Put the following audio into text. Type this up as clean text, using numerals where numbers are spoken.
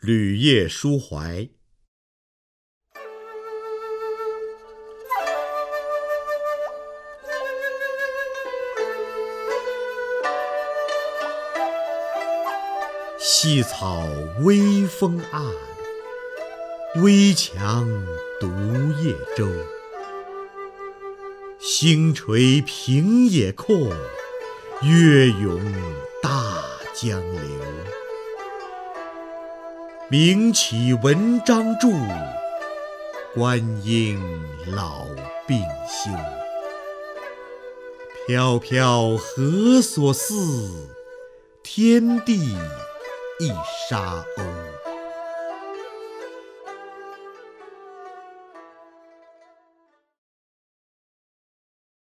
旅夜抒怀。细草微风岸，危樯独夜舟。星垂平野阔，月涌大江流。名启文章著，观应老病休。飘飘何所似？天地一沙鸥。